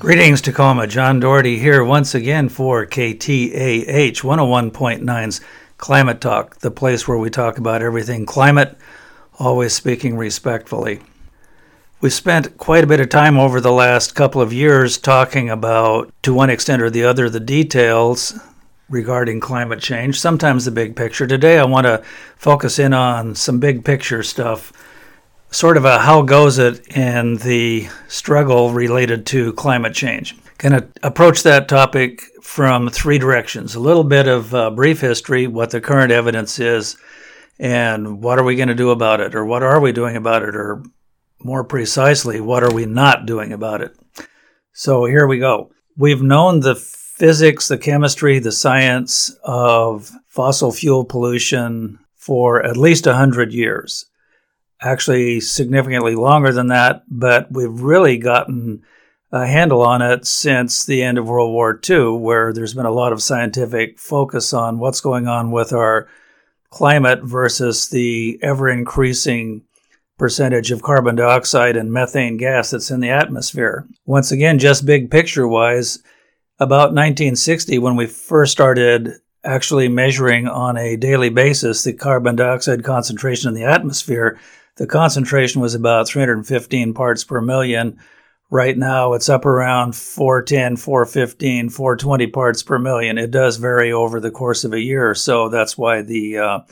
Greetings, Tacoma. John Doherty here once again for KTAH 101.9's Climate Talk, the place where we talk about everything climate, always speaking respectfully. We spent quite a bit of time over the last couple of years talking about, to one extent or the other, the details regarding climate change, sometimes the big picture. Today I want to focus in on some big picture stuff, sort of a how goes it in the struggle related to climate change. Going to approach that topic from three directions. A little bit of brief history, what the current evidence is, and what are we going to do about it, or what are we doing about it, or more precisely, what are we not doing about it? So here we go. We've known the physics, the chemistry, the science of fossil fuel pollution for at least 100 years. Actually significantly longer than that, but we've really gotten a handle on it since the end of World War II, where there's been a lot of scientific focus on what's going on with our climate versus the ever-increasing percentage of carbon dioxide and methane gas that's in the atmosphere. Once again, just big picture-wise, about 1960, when we first started actually measuring on a daily basis the carbon dioxide concentration in the atmosphere, the concentration was about 315 parts per million. Right now, it's up around 410, 415, 420 parts per million. It does vary over the course of a year, so that's why the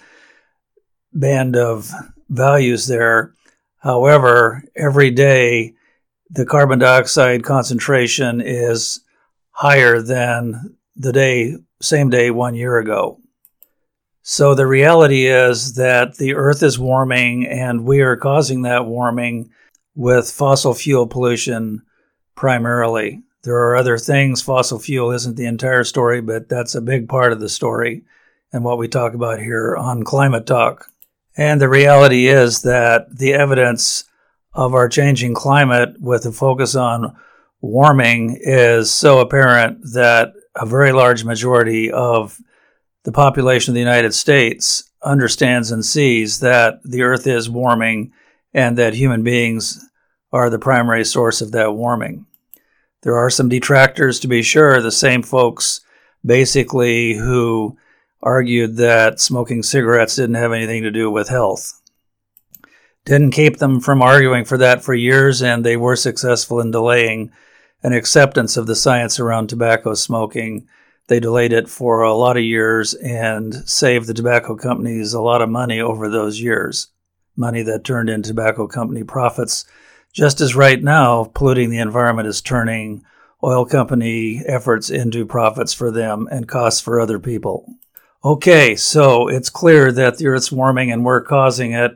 band of values there. However, every day, the carbon dioxide concentration is higher than the same day 1 year ago. So the reality is that the Earth is warming, and we are causing that warming with fossil fuel pollution primarily. There are other things. Fossil fuel isn't the entire story, but that's a big part of the story and what we talk about here on Climate Talk. And the reality is that the evidence of our changing climate with a focus on warming is so apparent that a very large majority of the population of the United States understands and sees that the Earth is warming and that human beings are the primary source of that warming. There are some detractors, to be sure, the same folks basically who argued that smoking cigarettes didn't have anything to do with health. Didn't keep them from arguing for that for years, and they were successful in delaying an acceptance of the science around tobacco smoking. They delayed it for a lot of years and saved the tobacco companies a lot of money over those years, money that turned into tobacco company profits, just as right now polluting the environment is turning oil company efforts into profits for them and costs for other people. Okay, so it's clear that the Earth's warming and we're causing it.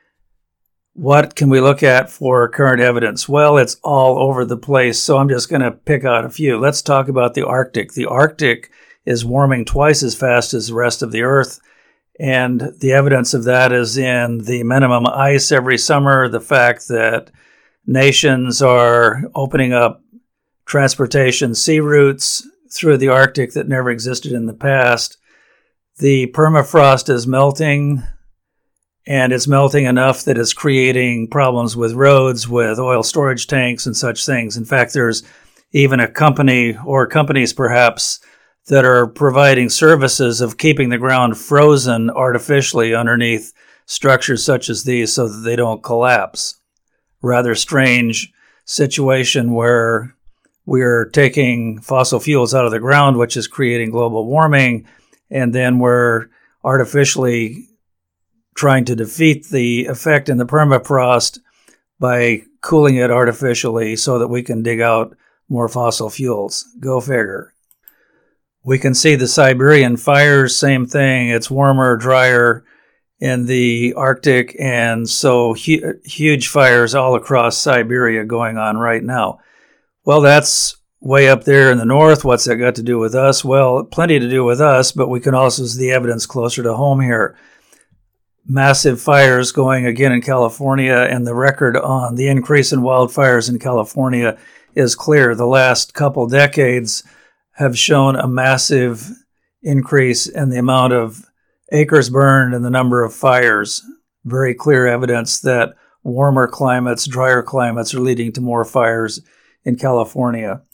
What can we look at for current evidence? Well, it's all over the place, so I'm just going to pick out a few. Let's talk about the Arctic. The Arctic is warming twice as fast as the rest of the Earth, and the evidence of that is in the minimum ice every summer, the fact that nations are opening up transportation sea routes through the Arctic that never existed in the past. The permafrost is melting, and it's melting enough that it's creating problems with roads, with oil storage tanks and such things. In fact, there's even a company or companies perhaps that are providing services of keeping the ground frozen artificially underneath structures such as these so that they don't collapse. Rather strange situation where we're taking fossil fuels out of the ground, which is creating global warming, and then we're artificially trying to defeat the effect in the permafrost by cooling it artificially so that we can dig out more fossil fuels. Go figure. We can see the Siberian fires, same thing. It's warmer, drier in the Arctic, and so huge fires all across Siberia going on right now. Well, that's way up there in the north. What's that got to do with us? Well, plenty to do with us, but we can also see the evidence closer to home here. Massive fires going again in California, and the record on the increase in wildfires in California is clear. The last couple decades have shown a massive increase in the amount of acres burned and the number of fires. Very clear evidence that warmer climates, drier climates are leading to more fires in California.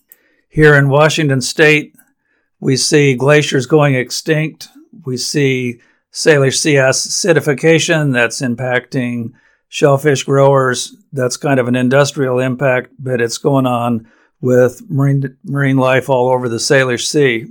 Here in Washington State, we see glaciers going extinct. We see Salish sea acidification that's impacting shellfish growers. That's kind of an industrial impact, but it's going on with marine life all over the Salish Sea.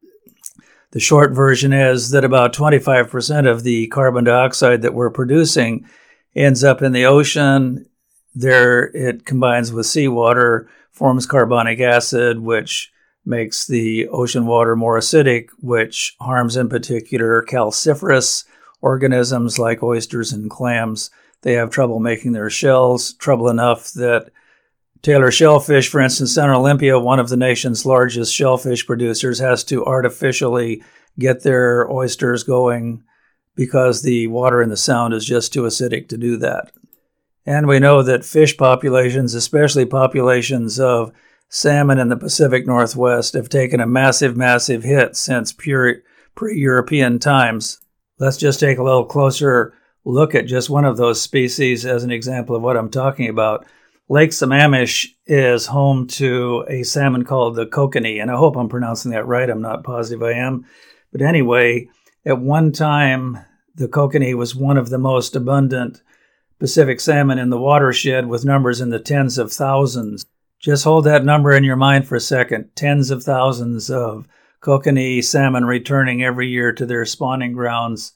The short version is that about 25% of the carbon dioxide that we're producing ends up in the ocean. There it combines with seawater, forms carbonic acid, which makes the ocean water more acidic, which harms in particular calciferous organisms like oysters and clams. They have trouble making their shells, trouble enough that Taylor Shellfish, for instance, Center Olympia, one of the nation's largest shellfish producers, has to artificially get their oysters going because the water in the sound is just too acidic to do that. And we know that fish populations, especially populations of salmon in the Pacific Northwest, have taken a massive, massive hit since pre-European times. Let's just take a little closer look at just one of those species as an example of what I'm talking about. Lake Sammamish is home to a salmon called the kokanee, and I hope I'm pronouncing that right. I'm not positive I am. But anyway, at one time, the kokanee was one of the most abundant Pacific salmon in the watershed, with numbers in the tens of thousands. Just hold that number in your mind for a second. Tens of thousands of kokanee salmon returning every year to their spawning grounds.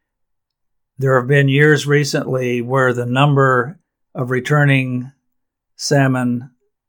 There have been years recently where the number of returning salmon,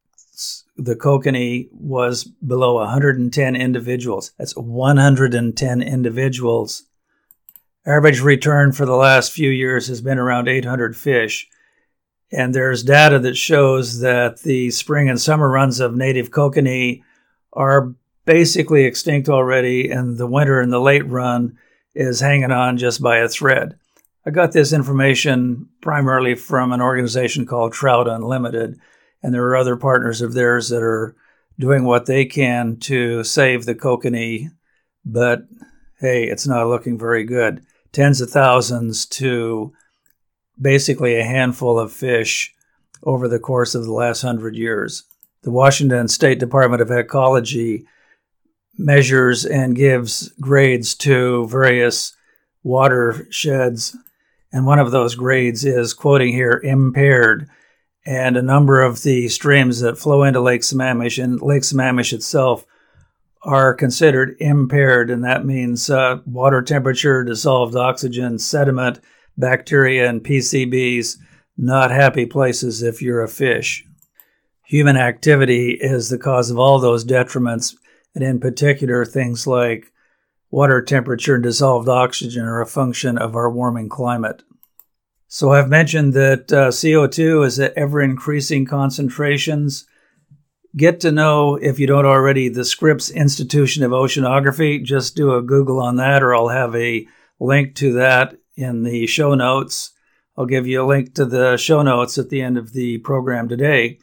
the kokanee, was below 110 individuals. That's 110 individuals. Average return for the last few years has been around 800 fish. And there's data that shows that the spring and summer runs of native kokanee are basically extinct already, and the winter and the late run is hanging on just by a thread. I got this information primarily from an organization called Trout Unlimited, and there are other partners of theirs that are doing what they can to save the kokanee, but hey, it's not looking very good. Tens of thousands to basically a handful of fish over the course of the last 100 years. The Washington State Department of Ecology measures and gives grades to various watersheds, and one of those grades is, quoting here, impaired. And a number of the streams that flow into Lake Sammamish and Lake Sammamish itself are considered impaired, and that means water temperature, dissolved oxygen, sediment, bacteria, and PCBs, not happy places if you're a fish. Human activity is the cause of all those detriments, and in particular, things like water temperature and dissolved oxygen are a function of our warming climate. So I've mentioned that CO2 is at ever-increasing concentrations. Get to know, if you don't already, the Scripps Institution of Oceanography. Just do a Google on that, or I'll have a link to that in the show notes. I'll give you a link to the show notes at the end of the program today.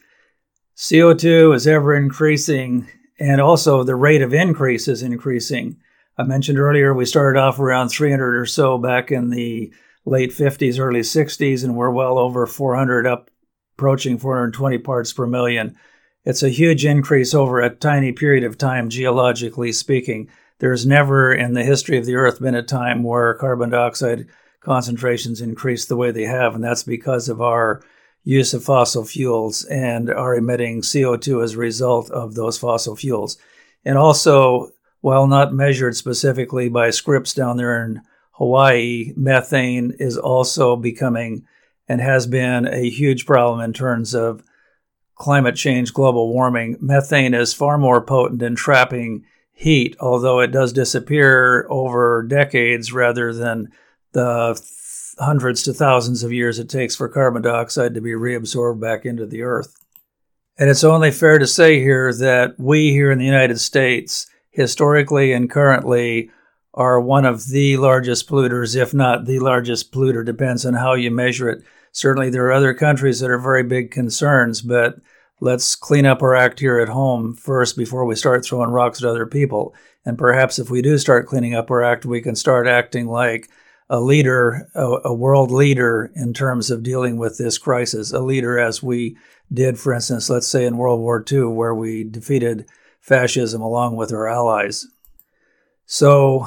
CO2 is ever increasing, and also the rate of increase is increasing. I mentioned earlier we started off around 300 or so back in the late 50s, early 60s, and we're well over 400, up approaching 420 parts per million. It's a huge increase over a tiny period of time, geologically speaking. There's never in the history of the Earth been a time where carbon dioxide concentrations increased the way they have, and that's because of our use of fossil fuels and are emitting CO2 as a result of those fossil fuels. And also, while not measured specifically by Scripps down there in Hawaii, methane is also becoming and has been a huge problem in terms of climate change, global warming. Methane is far more potent in trapping heat, although it does disappear over decades rather than the hundreds to thousands of years it takes for carbon dioxide to be reabsorbed back into the earth. And it's only fair to say here that we here in the United States, historically and currently, are one of the largest polluters, if not the largest polluter, depends on how you measure it. Certainly there are other countries that are very big concerns, but let's clean up our act here at home first before we start throwing rocks at other people. And perhaps if we do start cleaning up our act, we can start acting like a leader, a world leader in terms of dealing with this crisis. A leader as we did, for instance, let's say in World War II, where we defeated fascism along with our allies. So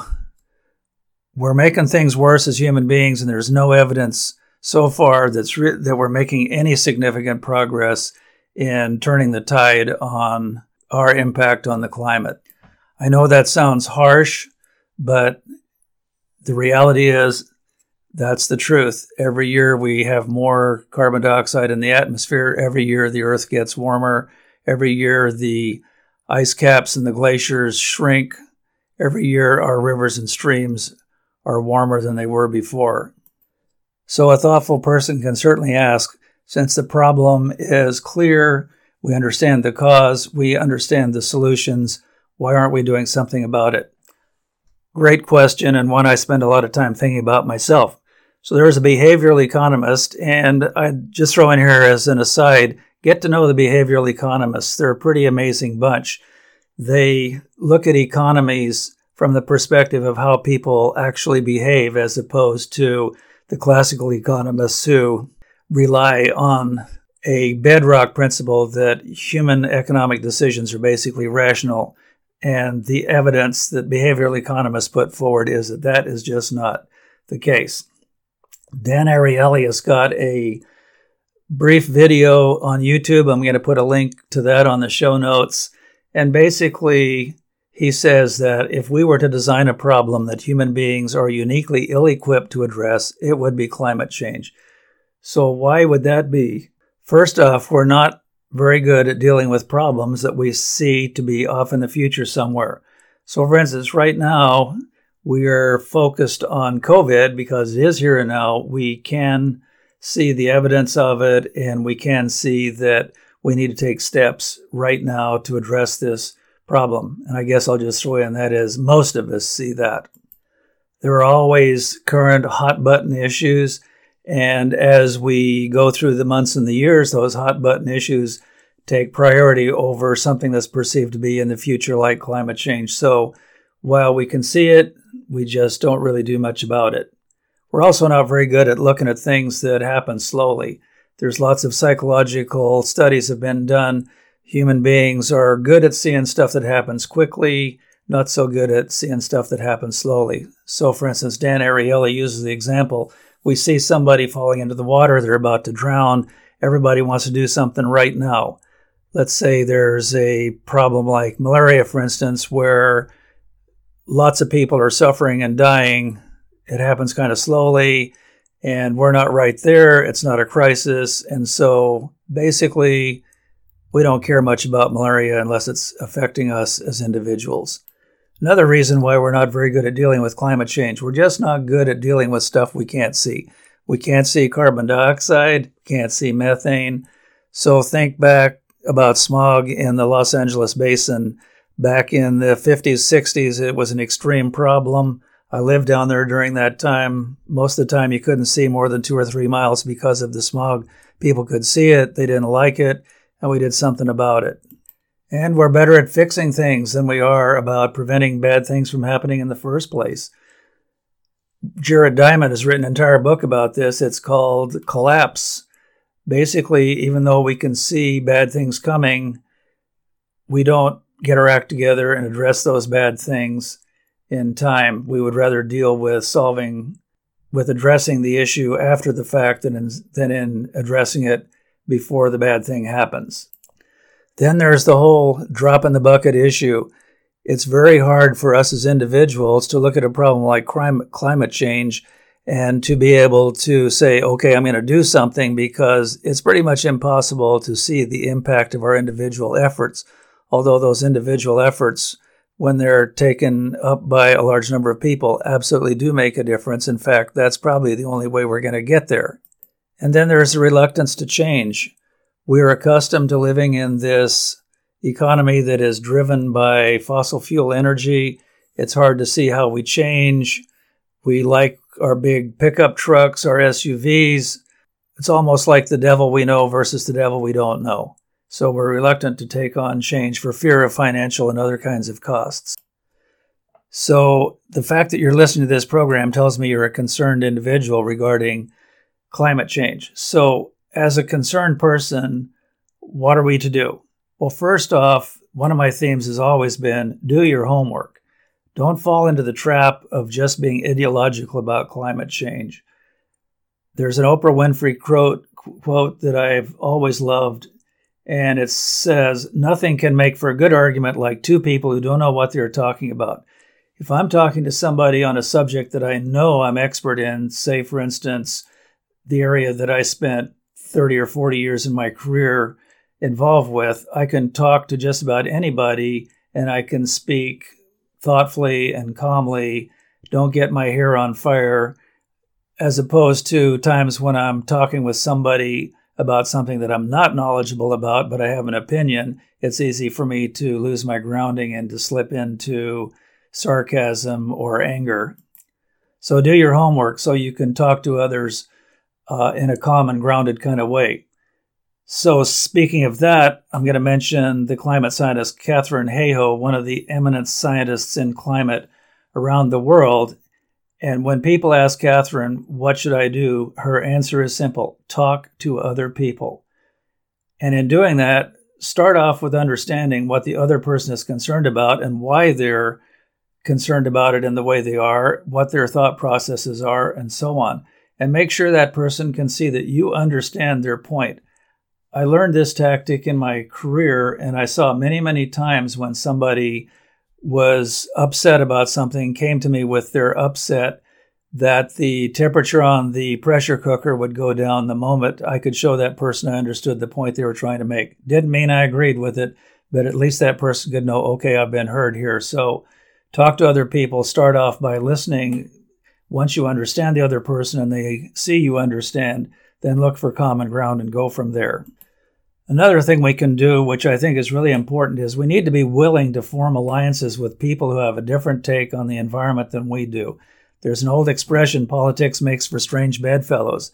we're making things worse as human beings, and there's no evidence so far that we're making any significant progress in turning the tide on our impact on the climate. I know that sounds harsh, but the reality is that's the truth. Every year we have more carbon dioxide in the atmosphere. Every year the Earth gets warmer. Every year the ice caps and the glaciers shrink. Every year our rivers and streams are warmer than they were before. So a thoughtful person can certainly ask, since the problem is clear, we understand the cause, we understand the solutions, why aren't we doing something about it? Great question, and one I spend a lot of time thinking about myself. So there's a behavioral economist, and I just throw in here as an aside, get to know the behavioral economists. They're a pretty amazing bunch. They look at economies from the perspective of how people actually behave as opposed to the classical economists who rely on a bedrock principle that human economic decisions are basically rational. And the evidence that behavioral economists put forward is that that is just not the case. Dan Ariely has got a brief video on YouTube. I'm going to put a link to that on the show notes. And basically, he says that if we were to design a problem that human beings are uniquely ill-equipped to address, it would be climate change. So why would that be? First off, we're not very good at dealing with problems that we see to be off in the future somewhere. So for instance, right now, we are focused on COVID because it is here and now. We can see the evidence of it, and we can see that we need to take steps right now to address this problem. And I guess I'll just throw in that is most of us see that. There are always current hot button issues, and as we go through the months and the years, those hot button issues take priority over something that's perceived to be in the future like climate change. So while we can see it, we just don't really do much about it. We're also not very good at looking at things that happen slowly. There's lots of psychological studies have been done. Human beings are good at seeing stuff that happens quickly, not so good at seeing stuff that happens slowly. So for instance, Dan Ariely uses the example, we see somebody falling into the water, they're about to drown, everybody wants to do something right now. Let's say there's a problem like malaria, for instance, where lots of people are suffering and dying. It happens kind of slowly, and we're not right there. It's not a crisis. And so basically, we don't care much about malaria unless it's affecting us as individuals. Another reason why we're not very good at dealing with climate change, we're just not good at dealing with stuff we can't see. We can't see carbon dioxide, can't see methane. So think back about smog in the Los Angeles basin. Back in the 50s, 60s, it was an extreme problem. I lived down there during that time. Most of the time, you couldn't see more than 2 or 3 miles because of the smog. People could see it, they didn't like it, and we did something about it. And we're better at fixing things than we are about preventing bad things from happening in the first place. Jared Diamond has written an entire book about this. It's called Collapse. Basically, even though we can see bad things coming, we don't get our act together and address those bad things in time. We would rather deal with addressing the issue after the fact than in addressing it before the bad thing happens. Then there's the whole drop in the bucket issue. It's very hard for us as individuals to look at a problem like climate change and to be able to say, okay, I'm going to do something, because it's pretty much impossible to see the impact of our individual efforts. Although those individual efforts, when they're taken up by a large number of people, absolutely do make a difference. In fact, that's probably the only way we're going to get there. And then there's the reluctance to change. We're accustomed to living in this economy that is driven by fossil fuel energy. It's hard to see how we change. We like our big pickup trucks, our SUVs. It's almost like the devil we know versus the devil we don't know. So we're reluctant to take on change for fear of financial and other kinds of costs. So the fact that you're listening to this program tells me you're a concerned individual regarding climate change. So as a concerned person, what are we to do? Well, first off, one of my themes has always been do your homework. Don't fall into the trap of just being ideological about climate change. There's an Oprah Winfrey quote that I've always loved, and it says, "Nothing can make for a good argument like two people who don't know what they're talking about." If I'm talking to somebody on a subject that I know I'm expert in, say, for instance, the area that I spent 30 or 40 years in my career involved with, I can talk to just about anybody and I can speak thoughtfully and calmly, don't get my hair on fire, as opposed to times when I'm talking with somebody about something that I'm not knowledgeable about, but I have an opinion. It's easy for me to lose my grounding and to slip into sarcasm or anger. So do your homework so you can talk to others in a calm and grounded kind of way. So speaking of that, I'm going to mention the climate scientist Katharine Hayhoe, one of the eminent scientists in climate around the world. And when people ask Katharine, what should I do? Her answer is simple: talk to other people. And in doing that, start off with understanding what the other person is concerned about and why they're concerned about it in the way they are, what their thought processes are, and so on. And make sure that person can see that you understand their point. I learned this tactic in my career, and I saw many, many times when somebody was upset about something, came to me with their upset, that the temperature on the pressure cooker would go down the moment I could show that person I understood the point they were trying to make. Didn't mean I agreed with it, but at least that person could know, okay, I've been heard here. So talk to other people. Start off by listening. Once you understand the other person and they see you understand, then look for common ground and go from there. Another thing we can do, which I think is really important, is we need to be willing to form alliances with people who have a different take on the environment than we do. There's an old expression, politics makes for strange bedfellows.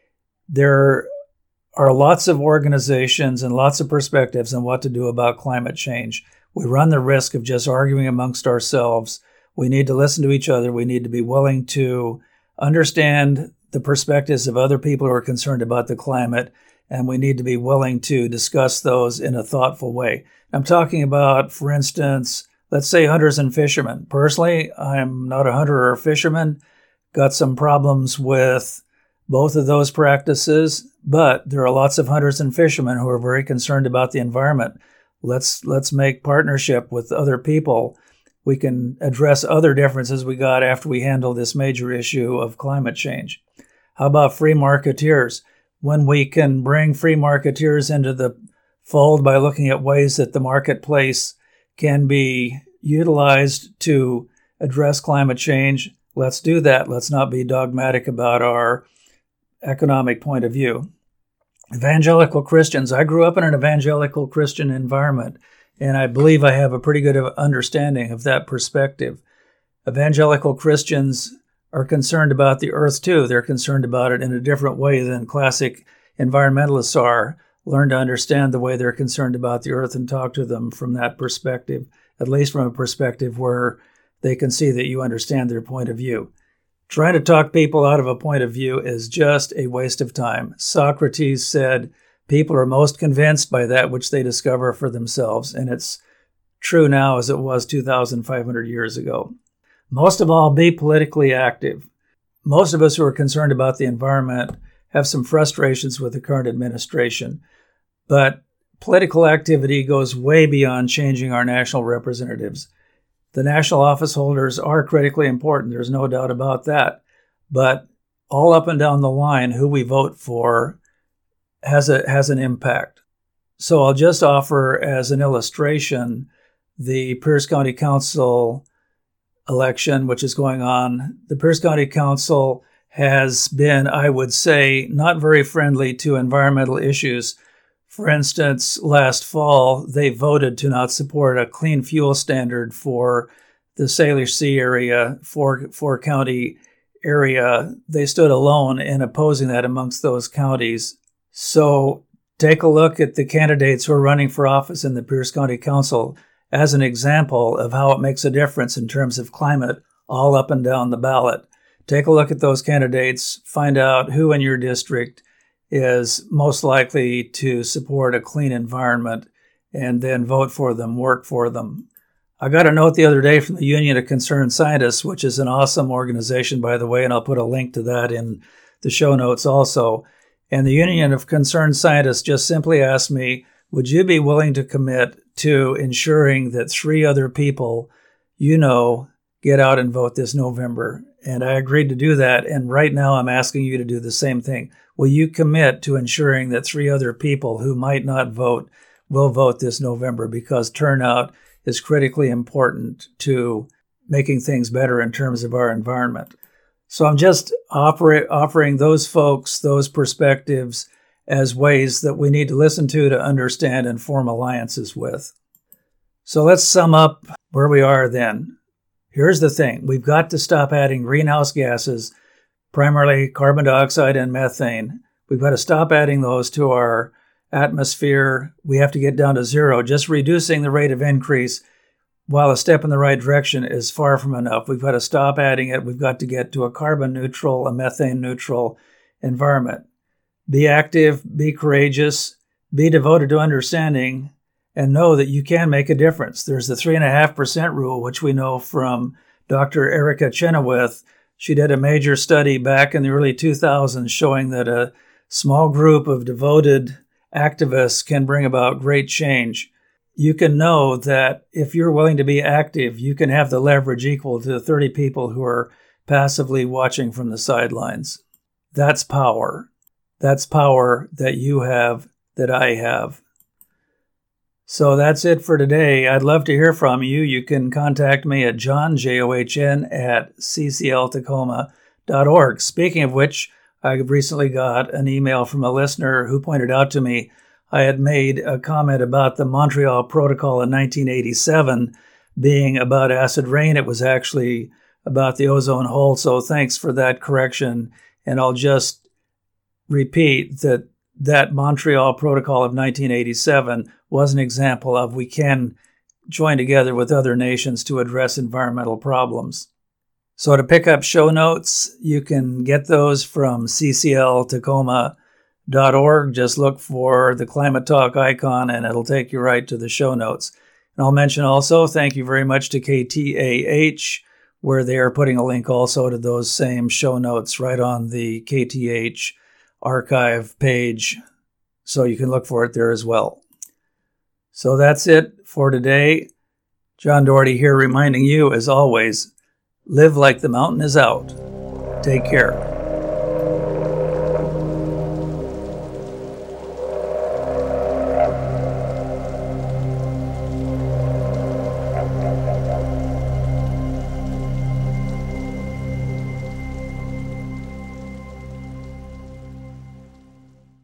There are lots of organizations and lots of perspectives on what to do about climate change. We run the risk of just arguing amongst ourselves. We need to listen to each other. We need to be willing to understand the perspectives of other people who are concerned about the climate, and we need to be willing to discuss those in a thoughtful way. I'm talking about, for instance, let's say hunters and fishermen. Personally, I'm not a hunter or a fisherman. Got some problems with both of those practices, but there are lots of hunters and fishermen who are very concerned about the environment. Let's make partnership with other people. We can address other differences we got after we handle this major issue of climate change. How about free marketeers? When we can bring free marketeers into the fold by looking at ways that the marketplace can be utilized to address climate change, let's do that. Let's not be dogmatic about our economic point of view. Evangelical Christians. I grew up in an evangelical Christian environment, and I believe I have a pretty good understanding of that perspective. Evangelical Christians are concerned about the earth too. They're concerned about it in a different way than classic environmentalists are. Learn to understand the way they're concerned about the earth and talk to them from that perspective, at least from a perspective where they can see that you understand their point of view. Trying to talk people out of a point of view is just a waste of time. Socrates said, people are most convinced by that which they discover for themselves, and it's true now as it was 2,500 years ago. Most of all, be politically active. Most of us who are concerned about the environment have some frustrations with the current administration, but political activity goes way beyond changing our national representatives. The national office holders are critically important, there's no doubt about that, but all up and down the line, who we vote for has an impact. So I'll just offer as an illustration the Pierce County Council election, which is going on. The Pierce County Council has been, I would say, not very friendly to environmental issues. For instance, last fall, they voted to not support a clean fuel standard for the Salish Sea area, four-county area. They stood alone in opposing that amongst those counties. So take a look at the candidates who are running for office in the Pierce County Council as an example of how it makes a difference in terms of climate all up and down the ballot. Take a look at those candidates, find out who in your district is most likely to support a clean environment, and then vote for them, work for them. I got a note the other day from the Union of Concerned Scientists, which is an awesome organization, by the way, and I'll put a link to that in the show notes also. And the Union of Concerned Scientists just simply asked me, would you be willing to commit to ensuring that 3 other people get out and vote this November? And I agreed to do that. And right now I'm asking you to do the same thing. Will you commit to ensuring that 3 other people who might not vote will vote this November? Because turnout is critically important to making things better in terms of our environment. So I'm just offering those folks, those perspectives as ways that we need to listen to understand and form alliances with. So let's sum up where we are then. Here's the thing. We've got to stop adding greenhouse gases, primarily carbon dioxide and methane. We've got to stop adding those to our atmosphere. We have to get down to 0. Just reducing the rate of increase, while a step in the right direction, is far from enough. We've got to stop adding it. We've got to get to a carbon neutral, a methane neutral environment. Be active, be courageous, be devoted to understanding, and know that you can make a difference. There's the 3.5% rule, which we know from Dr. Erica Chenoweth. She did a major study back in the early 2000s showing that a small group of devoted activists can bring about great change. You can know that if you're willing to be active, you can have the leverage equal to the 30 people who are passively watching from the sidelines. That's power. That's power that you have, that I have. So that's it for today. I'd love to hear from you. You can contact me at John, John, at ccltacoma.org. Speaking of which, I recently got an email from a listener who pointed out to me I had made a comment about the Montreal Protocol in 1987 being about acid rain. It was actually about the ozone hole. So thanks for that correction. And I'll just repeat that Montreal Protocol of 1987 was an example of we can join together with other nations to address environmental problems. So to pick up show notes, you can get those from ccltacoma.org. Just look for the Climate Talk icon and it'll take you right to the show notes. And I'll mention also, thank you very much to KTAH, where they are putting a link also to those same show notes right on the KTH archive page, so you can look for it there as well. So that's it for today. John Doherty here reminding you, as always, live like the mountain is out. Take care.